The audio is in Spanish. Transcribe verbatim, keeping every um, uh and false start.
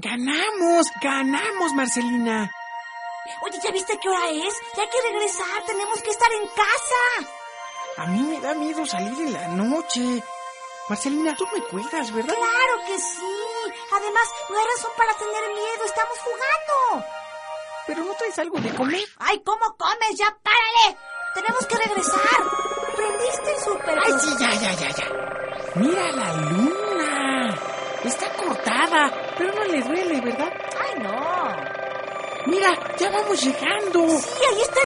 ¡Ganamos! ¡Ganamos, Marcelina! Oye, ¿ya viste qué hora es? Ya hay que regresar, tenemos que estar en casa. A mí me da miedo salir en la noche. Marcelina, tú me cuidas, ¿verdad? ¡Claro que sí! Además, no hay razón para tener miedo, estamos jugando. ¿Pero no traes algo de comer? ¡Ay, cómo comes! ¡Ya párale! Tenemos que regresar. ¿Prendiste el súper? ¡Ay, sí, ya, ya, ya, ya! ¡Mira la luna! Está cortada, pero no le duele, ¿verdad? ¡Ay, no! ¡Mira, ya vamos llegando! Sí, ahí está